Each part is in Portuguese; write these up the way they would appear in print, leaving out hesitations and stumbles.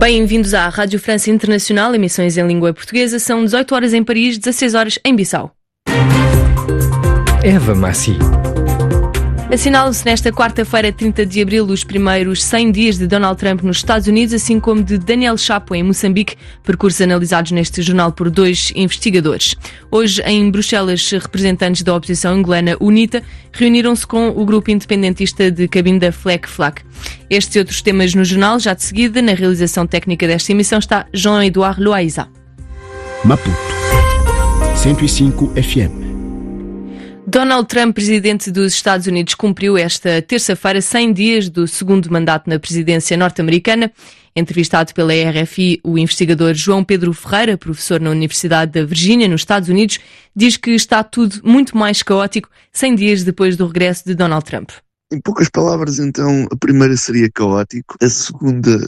Bem-vindos à Rádio França Internacional, emissões em língua portuguesa. São 18 horas em Paris, 16 horas em Bissau. Eva Massi. Assinalam-se nesta quarta-feira, 30 de abril, os primeiros 100 dias de Donald Trump nos Estados Unidos, assim como de Daniel Chapo em Moçambique, percursos analisados neste jornal por 2 investigadores. Hoje, em Bruxelas, representantes da oposição angolana UNITA reuniram-se com o grupo independentista de Cabinda Fleck Flac. Estes e outros temas no jornal, já de seguida. Na realização técnica desta emissão está João-Eduardo Loaiza. Maputo 105 FM. Donald Trump, presidente dos Estados Unidos, cumpriu esta terça-feira 100 dias do segundo mandato na presidência norte-americana. Entrevistado pela RFI, o investigador João Pedro Ferreira, professor na Universidade da Virgínia, nos Estados Unidos, diz que está tudo muito mais caótico 100 dias depois do regresso de Donald Trump. Em poucas palavras, então, a primeira seria caótico, a segunda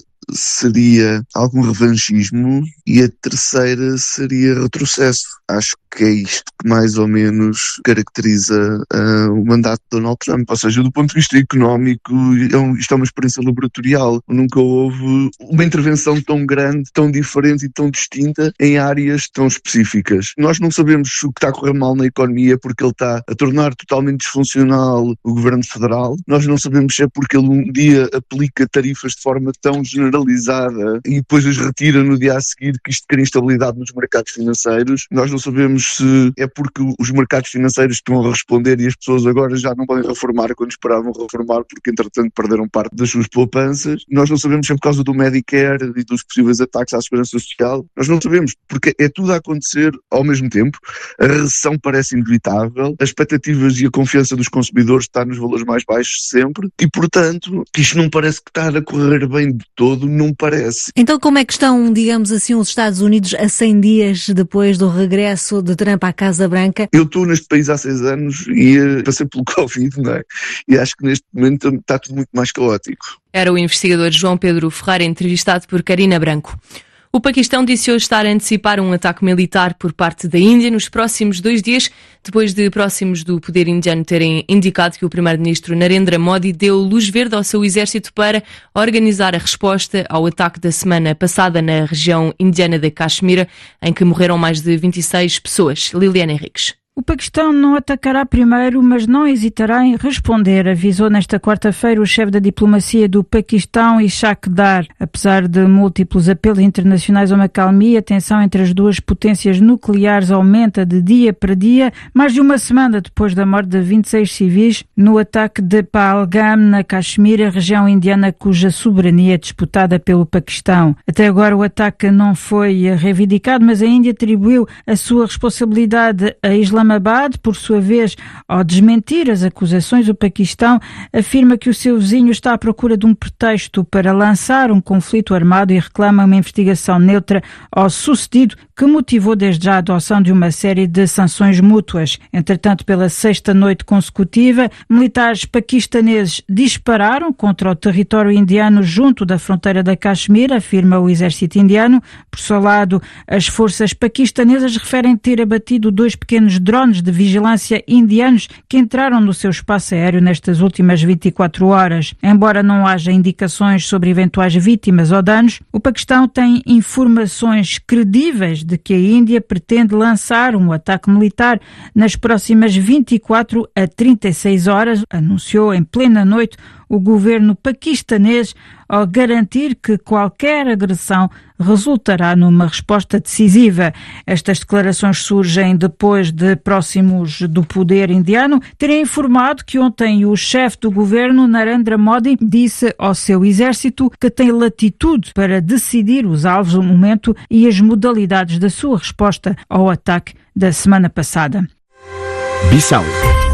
seria algum revanchismo e a terceira seria retrocesso. Acho que é isto que mais ou menos caracteriza o mandato de Donald Trump. Ou seja, do ponto de vista económico, isto é uma experiência laboratorial. Nunca houve uma intervenção tão grande, tão diferente e tão distinta em áreas tão específicas. Nós não sabemos o que está a correr mal na economia porque ele está a tornar totalmente disfuncional o governo federal. Nós não sabemos se é porque ele um dia aplica tarifas de forma tão generalizada e depois as retira no dia a seguir, que isto cria instabilidade nos mercados financeiros. Nós não sabemos se é porque os mercados financeiros estão a responder e as pessoas agora já não podem reformar quando esperavam reformar porque entretanto perderam parte das suas poupanças. Nós não sabemos se é por causa do Medicare e dos possíveis ataques à segurança social. Nós não sabemos, porque é tudo a acontecer ao mesmo tempo. A recessão parece inevitável, as expectativas e a confiança dos consumidores está nos valores mais baixos sempre e, portanto, isto não parece que está a correr bem de todo, não parece. Então como é que estão, digamos assim, os Estados Unidos a 100 dias depois do regresso de Trump à Casa Branca? Eu estou neste país há 6 anos e passei pelo Covid, não é? E acho que neste momento está tudo muito mais caótico. Era o investigador João Pedro Ferreira, entrevistado por Karina Branco. O Paquistão disse hoje estar a antecipar um ataque militar por parte da Índia nos próximos 2 dias, depois de próximos do poder indiano terem indicado que o primeiro-ministro Narendra Modi deu luz verde ao seu exército para organizar a resposta ao ataque da semana passada na região indiana da Caxemira, em que morreram mais de 26 pessoas. Liliana Henriques. O Paquistão não atacará primeiro, mas não hesitará em responder, avisou nesta quarta-feira o chefe da diplomacia do Paquistão, Ishaq Dar. Apesar de múltiplos apelos internacionais a uma acalmia, a tensão entre as duas potências nucleares aumenta de dia para dia, mais de uma semana depois da morte de 26 civis no ataque de Pahalgam, na Caxemira, região indiana cuja soberania é disputada pelo Paquistão. Até agora o ataque não foi reivindicado, mas a Índia atribuiu a sua responsabilidade a Islamabad. Por sua vez, ao desmentir as acusações, o Paquistão afirma que o seu vizinho está à procura de um pretexto para lançar um conflito armado e reclama uma investigação neutra ao sucedido, que motivou desde já a adoção de uma série de sanções mútuas. Entretanto, pela 6ª noite consecutiva, militares paquistaneses dispararam contra o território indiano junto da fronteira da Caxemira, afirma o exército indiano. Por seu lado, as forças paquistanesas referem ter abatido 2 pequenos drones de vigilância indianos que entraram no seu espaço aéreo nestas últimas 24 horas. Embora não haja indicações sobre eventuais vítimas ou danos, o Paquistão tem informações credíveis de que a Índia pretende lançar um ataque militar nas próximas 24 a 36 horas, anunciou em plena noite o governo paquistanês, ao garantir que qualquer agressão resultará numa resposta decisiva. Estas declarações surgem depois de próximos do poder indiano terem informado que ontem o chefe do governo, Narendra Modi, disse ao seu exército que tem latitude para decidir os alvos, o momento e as modalidades da sua resposta ao ataque da semana passada. Bissau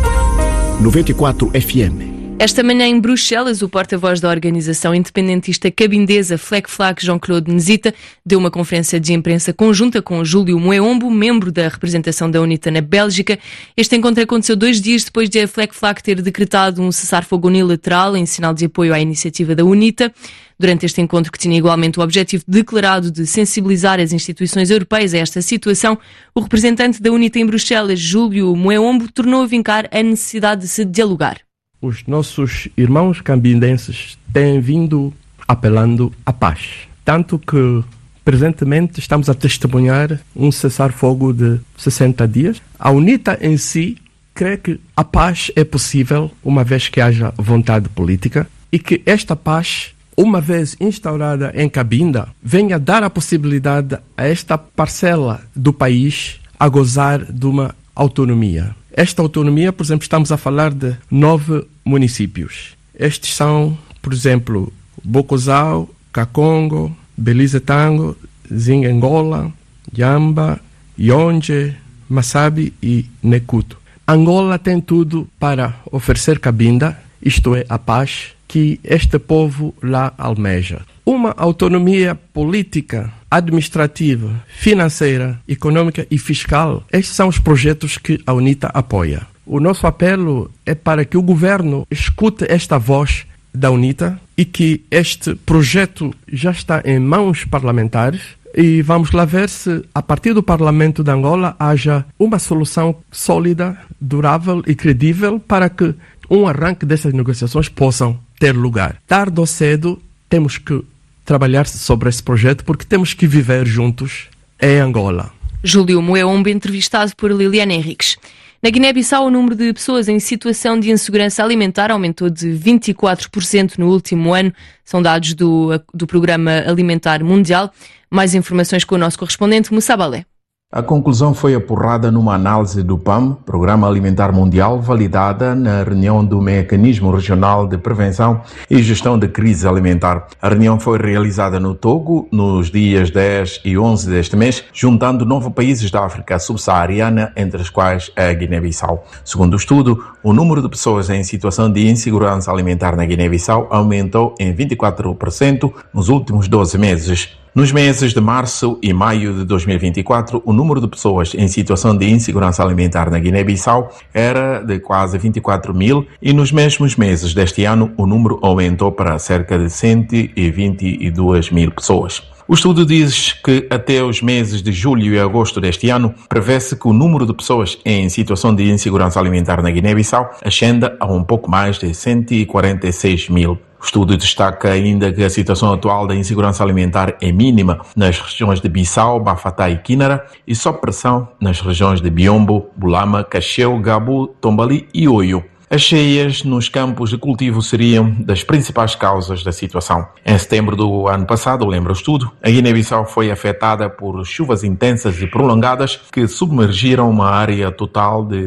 94 FM. Esta manhã em Bruxelas, o porta-voz da organização independentista cabindesa Fleck Flac, Jean-Claude Nzita, deu uma conferência de imprensa conjunta com Júlio Moeombo, membro da representação da UNITA na Bélgica. Este encontro aconteceu 2 dias depois de a Fleck Flac ter decretado um cessar-fogo unilateral em sinal de apoio à iniciativa da UNITA. Durante este encontro, que tinha igualmente o objetivo declarado de sensibilizar as instituições europeias a esta situação, o representante da UNITA em Bruxelas, Júlio Moeombo, tornou a vincar a necessidade de se dialogar. Os nossos irmãos cambindenses têm vindo apelando à paz. tanto que presentemente estamos a testemunhar um cessar-fogo de 60 dias. A UNITA em si crê que a paz é possível uma vez que haja vontade política e que esta paz, uma vez instaurada em Cabinda, venha dar a possibilidade a esta parcela do país a gozar de uma autonomia. Esta autonomia, por exemplo, estamos a falar de 9 municípios. Estes são, por exemplo, Bocozao, Kakongo, Belize Tango, Zingengola, Yamba, Yonge, Massabi e Nekuto. Angola tem tudo para oferecer Cabinda, isto é, a paz que este povo lá almeja. Uma autonomia política, administrativa, financeira, econômica e fiscal. Estes são os projetos que a UNITA apoia. O nosso apelo é para que o governo escute esta voz da UNITA e que este projeto já está em mãos parlamentares e vamos lá ver se a partir do Parlamento de Angola haja uma solução sólida, durável e credível para que um arranque dessas negociações possam ter lugar. Tarde ou cedo temos que trabalhar sobre esse projeto porque temos que viver juntos em Angola. Júlio Moeombo, entrevistado por Liliana Henriques. Na Guiné-Bissau, o número de pessoas em situação de insegurança alimentar aumentou de 24% no último ano. São dados do Programa Alimentar Mundial. Mais informações com o nosso correspondente, Moussa Balé. A conclusão foi apurada numa análise do PAM, Programa Alimentar Mundial, validada na reunião do Mecanismo Regional de Prevenção e Gestão de Crise Alimentar. A reunião foi realizada no Togo, nos dias 10 e 11 deste mês, juntando 9 países da África subsaariana, entre os quais a Guiné-Bissau. Segundo o estudo, o número de pessoas em situação de insegurança alimentar na Guiné-Bissau aumentou em 24% nos últimos 12 meses. Nos meses de março e maio de 2024, o número de pessoas em situação de insegurança alimentar na Guiné-Bissau era de quase 24 mil e nos mesmos meses deste ano o número aumentou para cerca de 122 mil pessoas. O estudo diz que até os meses de julho e agosto deste ano, prevê-se que o número de pessoas em situação de insegurança alimentar na Guiné-Bissau ascenda a um pouco mais de 146 mil. O estudo destaca ainda que a situação atual da insegurança alimentar é mínima nas regiões de Bissau, Bafatá e Quinara e sob pressão nas regiões de Biombo, Bulama, Cacheu, Gabu, Tombali e Oio. As cheias nos campos de cultivo seriam das principais causas da situação. Em setembro do ano passado, lembra o estudo, a Guiné-Bissau foi afetada por chuvas intensas e prolongadas que submergiram uma área total de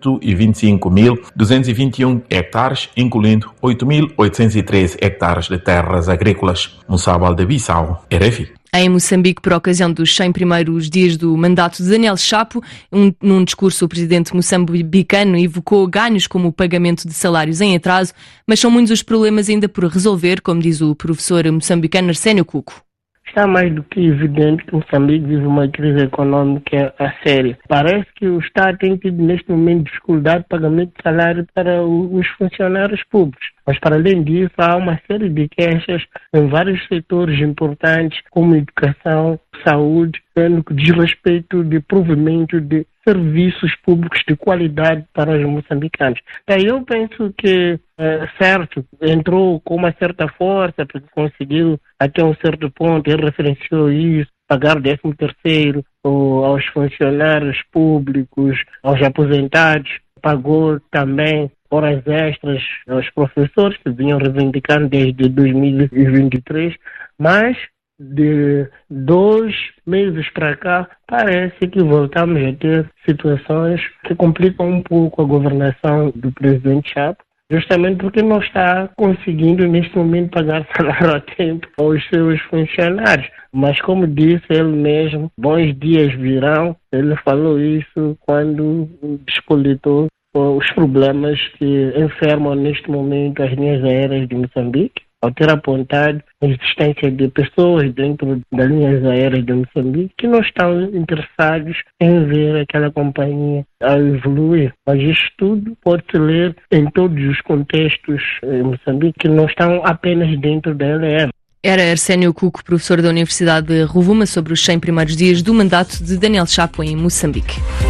125.221 hectares, incluindo 8.813 hectares de terras agrícolas. Moussa Balé, Bissau, RFI. Em Moçambique, por ocasião dos 100 primeiros dias do mandato de Daniel Chapo, num discurso o presidente moçambicano evocou ganhos como o pagamento de salários em atraso, mas são muitos os problemas ainda por resolver, como diz o professor moçambicano Arsénio Cuco. Está mais do que evidente que Moçambique vive uma crise econômica a séria. Parece que o Estado tem tido neste momento dificuldade de pagamento de salário para os funcionários públicos. Mas para além disso, há uma série de queixas em vários setores importantes, como educação, saúde, no que diz respeito de provimento de serviços públicos de qualidade para os moçambicanos. Daí eu penso que, certo, entrou com uma certa força, porque conseguiu até um certo ponto, ele referenciou isso, pagar 13º aos funcionários públicos, aos aposentados, pagou também horas extras aos professores que vinham reivindicando desde 2023, mas de 2 meses para cá, parece que voltamos a ter situações que complicam um pouco a governação do presidente Chapo, justamente porque não está conseguindo neste momento pagar salário a tempo aos seus funcionários. Mas como disse ele mesmo, bons dias virão. Ele falou isso quando despolitou os problemas que enfermam neste momento as linhas aéreas de Moçambique, ao ter apontado a existência de pessoas dentro das linhas aéreas de Moçambique que não estão interessados em ver aquela companhia a evoluir. Mas isto tudo pode-se ler em todos os contextos em Moçambique que não estão apenas dentro da LR. Era Arsénio Cuco, professor da Universidade de Rovuma, sobre os 100 primeiros dias do mandato de Daniel Chapo em Moçambique.